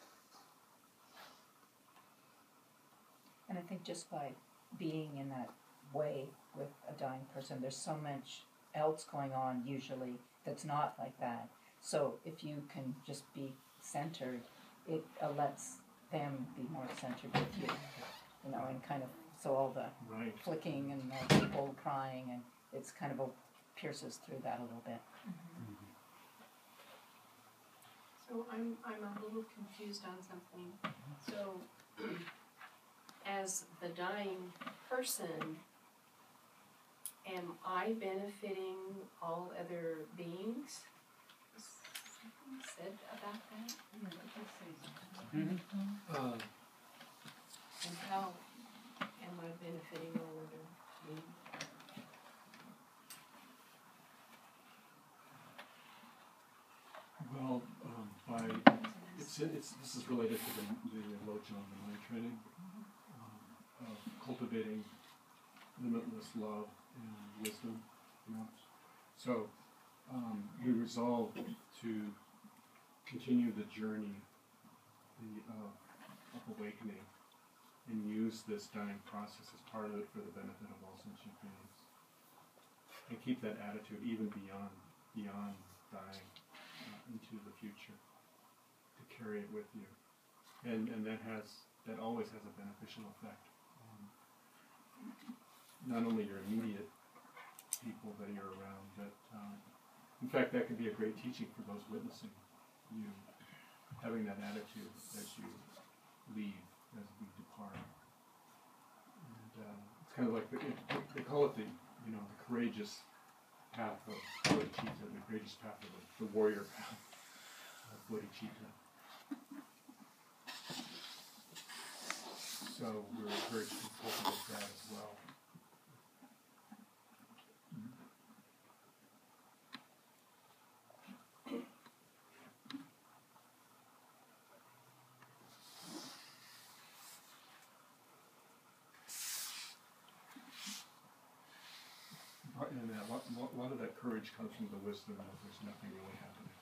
And I think just by being in that way with a dying person, there's so much else going on usually that's not like that. So if you can just be centered, it lets them be more centered with you, and kind of, so all the flicking and the people crying, and it's kind of pierces through that a little bit. So I'm a little confused on something. So as the dying person, am I benefiting all other beings? Was something said about that? And how am I benefiting all other beings? Well, this is related to the Lojong, the mind training, of cultivating limitless love and wisdom. So we resolve to continue the journey of awakening and use this dying process as part of it for the benefit of all sentient beings, and keep that attitude even beyond dying. Into the future, to carry it with you, and that always has a beneficial effect on not only your immediate people that you're around, but in fact that could be a great teaching for those witnessing you, having that attitude as you leave, as we depart. And it's kind of like they call it the courageous path of bodhicitta, the courageous path of the warrior path of bodhicitta. So we're encouraged to cultivate that as well. And a lot of that courage comes from the wisdom that there's nothing really happening.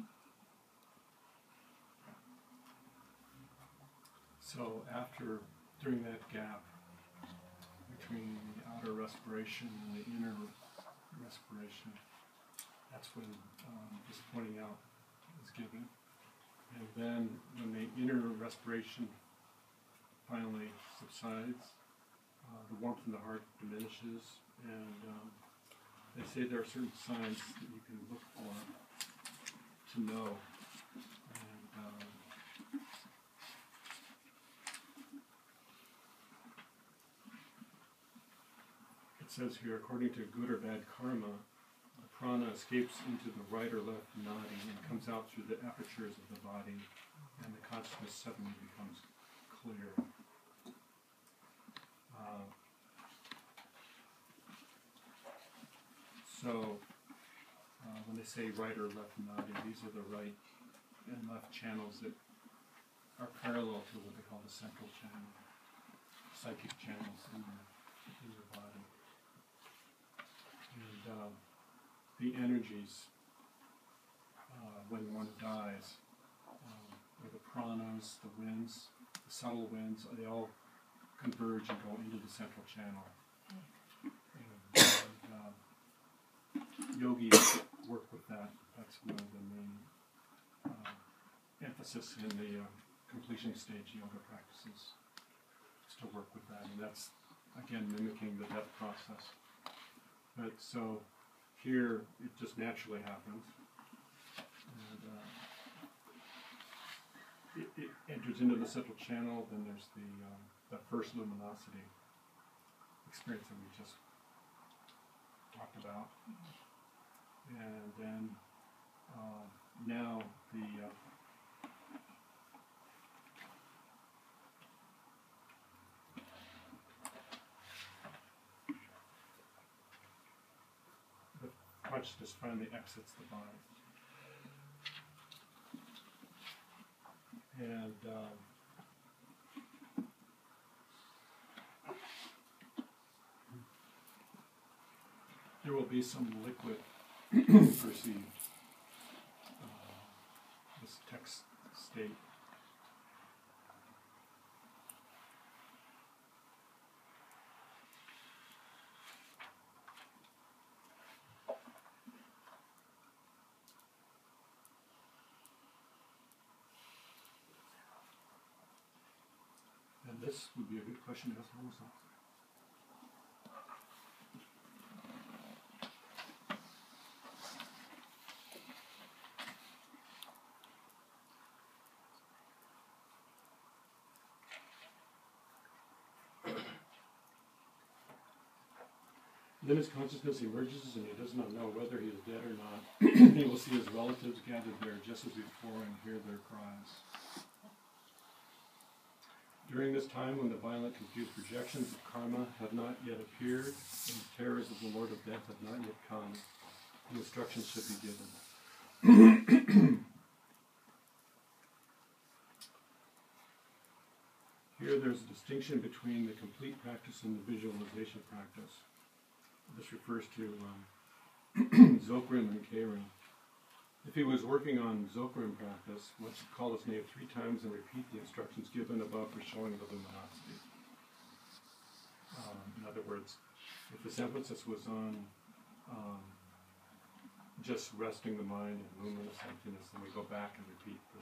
So after during that gap between the outer respiration and the inner respiration, that's when this pointing out is given. And then when the inner respiration finally subsides, the warmth in the heart diminishes, and they say there are certain signs that you can look for to know. And it says here, according to good or bad karma, the prana escapes into the right or left nadi and comes out through the apertures of the body, and the consciousness suddenly becomes clear. So when they say right or left nadi, these are the right and left channels that are parallel to what they call the central channel, psychic channels in your body. And the energies, when one dies, or the pranas, the winds, the subtle winds, they all converge and go into the central channel. And yogis work with that. That's one of the main emphasis in the completion stage yoga practices, is to work with that. And that's, again, mimicking the death process. But so here, it just naturally happens. And it enters into the central channel, then there's the first luminosity experience that we just talked about. And then now the consciousness finally exits the body. And there will be some liquid perceived, this text state. And this would be a good question to ask ourselves. Then his consciousness emerges and he does not know whether he is dead or not. He will see his relatives gathered there just as before and hear their cries. During this time when the violent confused projections of karma have not yet appeared and the terrors of the Lord of Death have not yet come, the instructions should be given. Here there's a distinction between the complete practice and the visualization practice. This refers to Zokrim and Kairim. If he was working on Zokrim practice, one should call his name 3 times and repeat the instructions given above for showing the luminosity. In other words, if his emphasis was on just resting the mind in luminous emptiness, then we go back and repeat the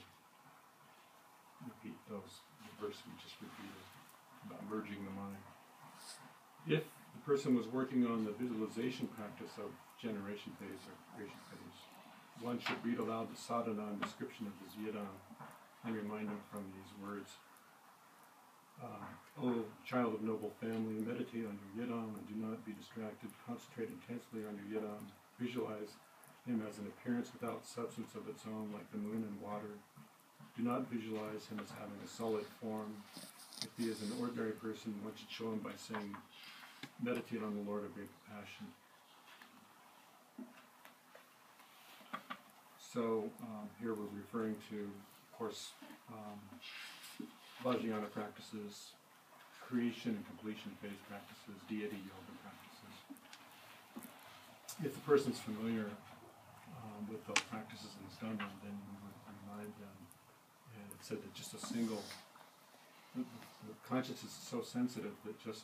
verse we just repeated about merging the mind. If the person was working on the visualization practice of generation phase or creation phase, one should read aloud the sadhana and description of his yidam and remind him from these words. O child of noble family, meditate on your yidam and do not be distracted. Concentrate intensely on your yidam. Visualize him as an appearance without substance of its own, like the moon and water. Do not visualize him as having a solid form. If he is an ordinary person, one should show him by saying, meditate on the Lord of great compassion. So here we're referring to, of course, Vajrayana practices, creation and completion phase practices, deity yoga practices. If the person's familiar with those practices and has done them, then we would remind them. And it said that just a single the consciousness is so sensitive that just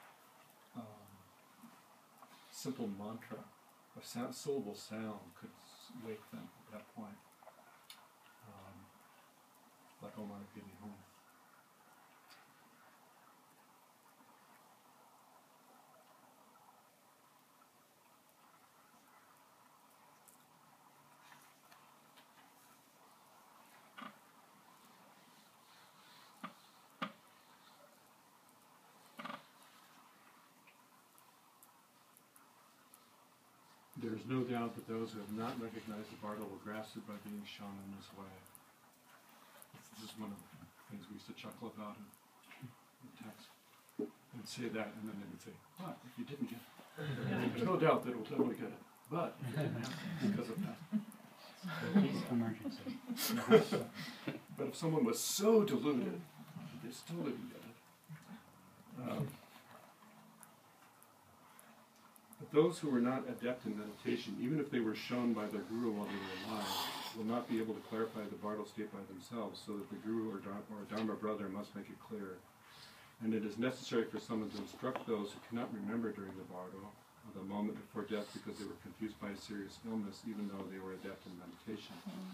simple mantra, a syllable sound could wake them at that point. Like Om Mani Padme Hum. There is no doubt that those who have not recognized the Bardo will grasp it by being shown in this way. This is one of the things we used to chuckle about in text. They'd say that, and then they would say, but if you didn't get it, there's no doubt that it will totally get it. But if you didn't have it because of that. Emergency. But if someone was so deluded, they still didn't get it. But those who were not adept in meditation, even if they were shown by their guru while they were alive, will not be able to clarify the Bardo state by themselves, so that the guru or Dharma brother must make it clear. And it is necessary for someone to instruct those who cannot remember during the Bardo, or the moment before death, because they were confused by a serious illness, even though they were adept in meditation.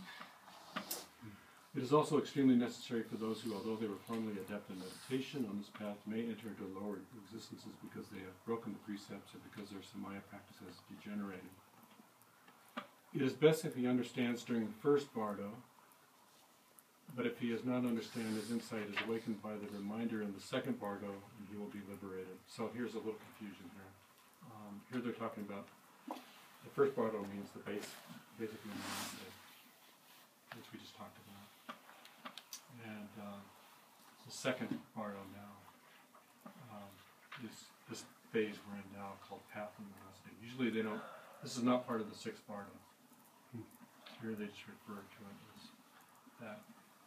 It is also extremely necessary for those who, although they were formerly adept in meditation on this path, may enter into lower existences because they have broken the precepts or because their samaya practice has degenerated. It is best if he understands during the first Bardo, but if he does not understand, his insight is awakened by the reminder in the second Bardo, and he will be liberated. So here's a little confusion here. Here they're talking about, the first Bardo means the basically means which we just talked about. And the second Bardo now is this phase we're in now called Path Luminosity. Usually they don't, this is not part of the sixth Bardo. Here they just refer to it as that.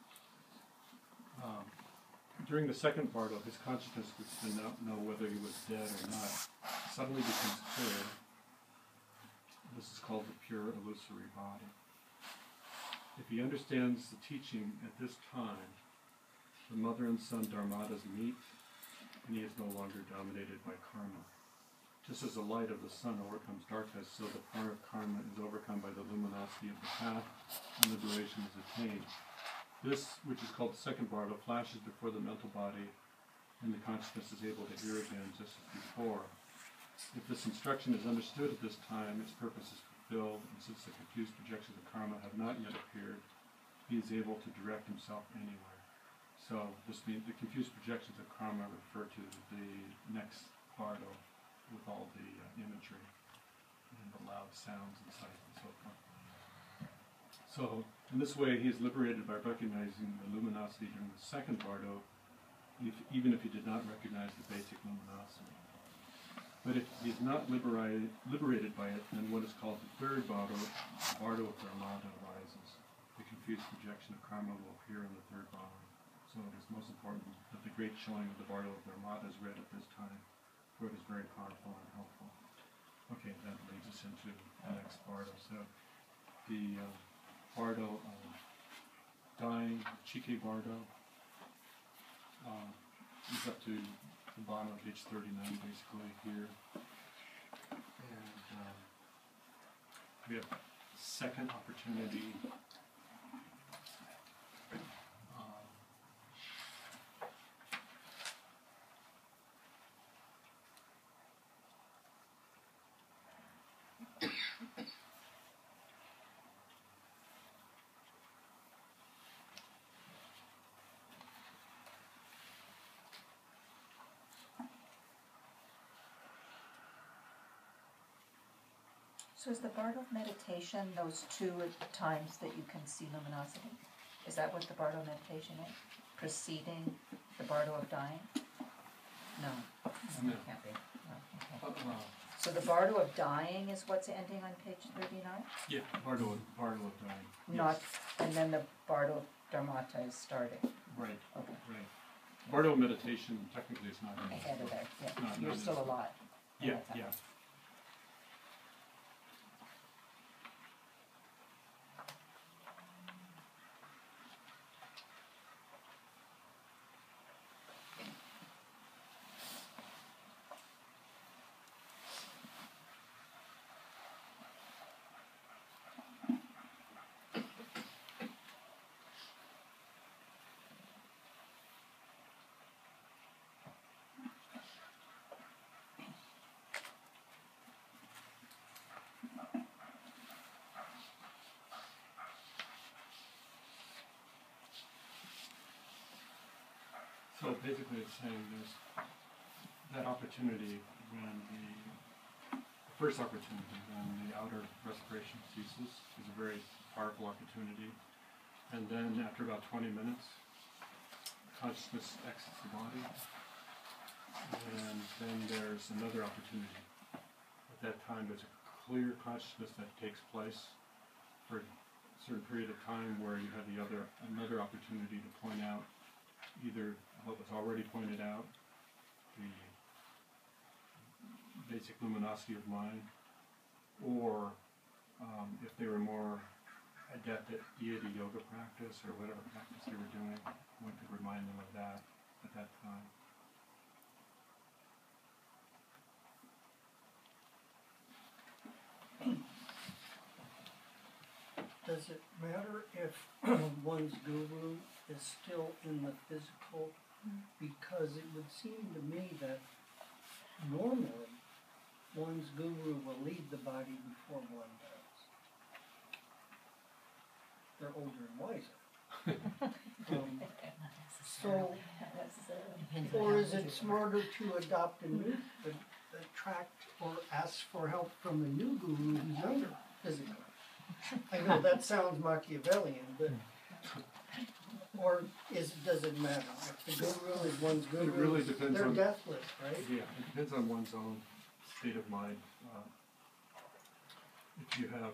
During the second Bardo, his consciousness, which did not know whether he was dead or not, suddenly becomes clear. This is called the pure illusory body. If he understands the teaching at this time, the mother and son dharmatas meet, and he is no longer dominated by karma. Just as the light of the sun overcomes darkness, so the power of karma is overcome by the luminosity of the path, and liberation is attained. This, which is called the second Bardo, flashes before the mental body, and the consciousness is able to hear again just as before. If this instruction is understood at this time, its purpose is fulfilled, and since the confused projections of karma have not yet appeared, he is able to direct himself anywhere. So this means the confused projections of karma refer to the next Bardo with all the imagery and the loud sounds and sights and so forth. So in this way, he is liberated by recognizing the luminosity during the second Bardo, even if he did not recognize the basic luminosity. But if he is not liberated by it, then what is called the third Bardo, the Bardo of Dharmata, arises. The confused projection of karma will appear in the third Bardo. So it is most important that the great showing of the Bardo of Dharmata is read at this time, for it is very powerful and helpful. Okay, that leads us into the next Bardo. So the Bardo of dying, Chike Bardo, is up to the bottom of page 39, basically here. And we have second opportunity. So is the Bardo of meditation those two times that you can see luminosity? Is that what the Bardo meditation is? Preceding the Bardo of dying? No. No. It can't be. Oh, okay. So the Bardo of dying is what's ending on page 39? Yeah, Bardo of dying. Not, and then the Bardo of Dharmata is starting. Right. Okay. Right. Bardo of meditation technically is not Ahead of there, yeah. Not You're still alive. Yeah, yeah. basically it's saying there's that opportunity when the first opportunity when the outer respiration ceases is a very powerful opportunity. And then after about 20 minutes, consciousness exits the body. And then there's another opportunity. At that time, there's a clear consciousness that takes place for a certain period of time where you have another opportunity to point out either what was already pointed out, the basic luminosity of mind, or if they were more adept at deity yoga practice or whatever practice they were doing, one could remind them of that at that time. Does it matter if one's guru is still in the physical? Because it would seem to me that normally one's guru will leave the body before one does. They're older and wiser. So, or is it smarter to adopt a new, attract or ask for help from a new guru who's younger physically? I know that sounds Machiavellian, but or does it matter? If the guru is one's guru, it really depends they're on, deathless, right? Yeah, it depends on one's own state of mind. If you have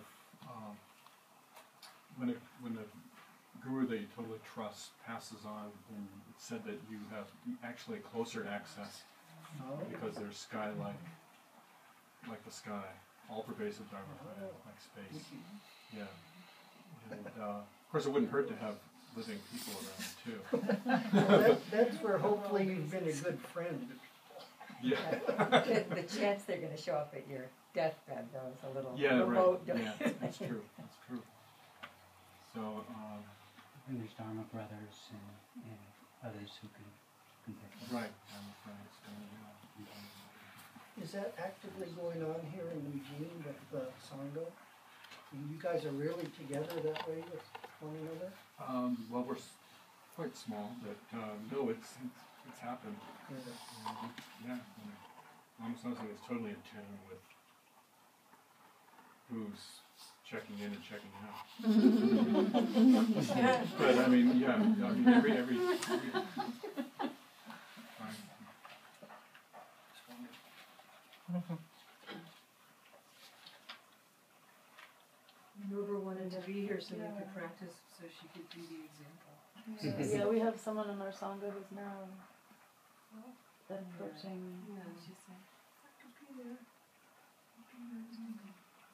when a guru that you totally trust passes on, then it's said that you have actually closer access because they're sky-like, like the sky, all-pervasive Dharma, like space. Yeah, and of course it wouldn't hurt to have living people around too. Well, that's where hopefully you've been a good friend to people. Yeah. The chance they're going to show up at your deathbed, though, is a little Right. remote. Yeah, that's true. That's true. So, and there's Dharma brothers and others who can pick up. Right. Dharma friends. Is that actively going on here in Eugene with the Sangha? You guys are really together that way with one another? Well, we're quite small, but no, it's happened. Yeah. Mama Sangha is totally in tune with who's checking in and checking out. But I mean, yeah, I mean every Nova wanted to be here so they could practice, so she could be the example. Yeah, we have someone in our Sangha who's now approaching. Yeah, she said, I could be there. I could be there.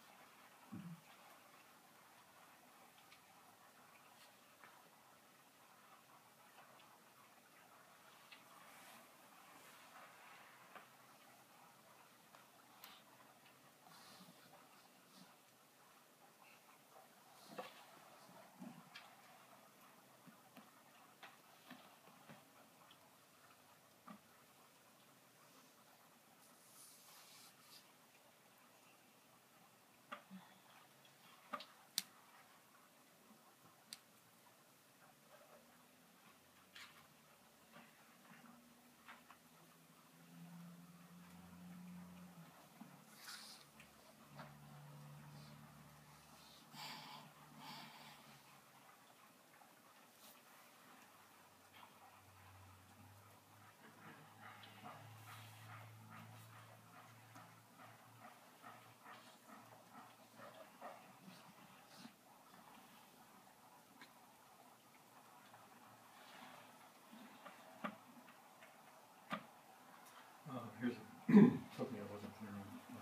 here's something I wasn't clear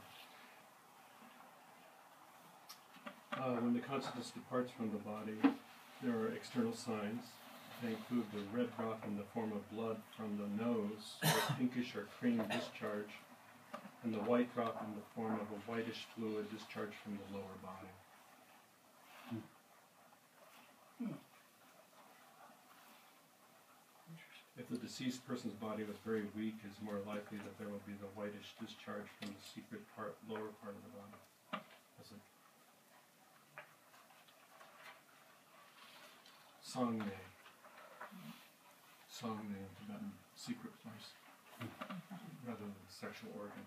on. When the consciousness departs from the body, there are external signs. They include the red drop in the form of blood from the nose, or pinkish or cream discharge, and the white drop in the form of a whitish fluid discharged from the lower body. If the deceased person's body was very weak, it's more likely that there will be the whitish discharge from the secret part, lower part of the body. That's it. Songne. Songne in Tibetan. secret place, rather than the sexual organ.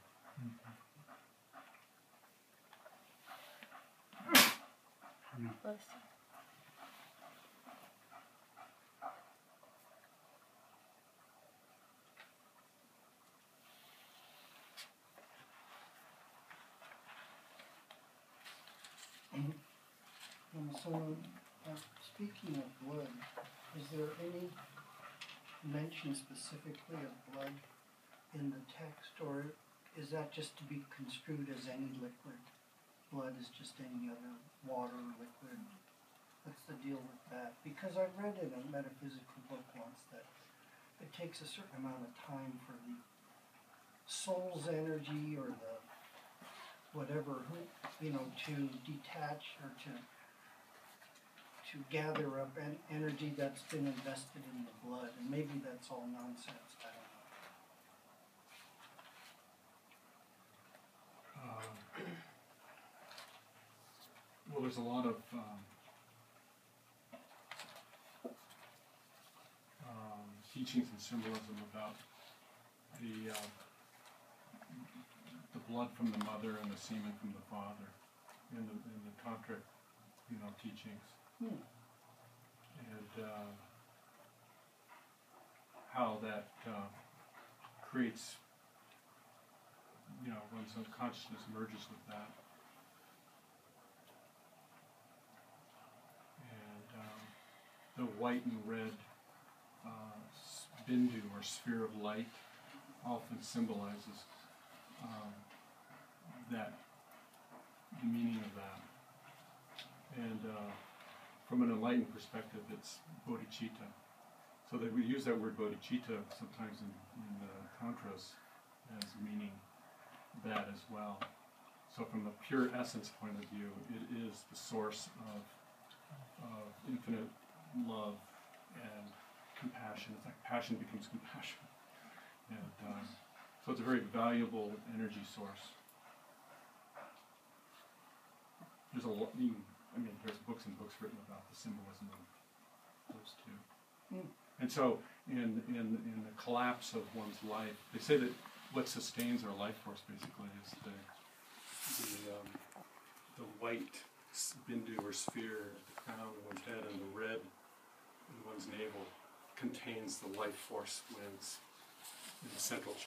So, speaking of blood, is there any mention specifically of blood in the text, or is that just to be construed as any liquid? Blood is just any other water or liquid. What's the deal with that? Because I read in a metaphysical book once that it takes a certain amount of time for the soul's energy or the whatever, to detach or to gather up energy that's been invested in the blood, and maybe that's all nonsense, I don't know. Well, there's a lot of teachings and symbolism about the blood from the mother and the semen from the father in the tantric, teachings. And how that creates, one's unconsciousness merges with that. And the white and red bindu, or sphere of light, often symbolizes that, the meaning of that. And from an enlightened perspective, it's bodhicitta. So that we use that word bodhicitta sometimes in the tantras as meaning that as well. So from a pure essence point of view, it is the source of infinite love and compassion. It's like passion becomes compassion. And so it's a very valuable energy source. There's there's books and books written about the symbolism of those two. And so in the collapse of one's life, they say that what sustains our life force basically is the white bindu or sphere at the crown of one's head, and the red in one's navel contains the life force winds in the central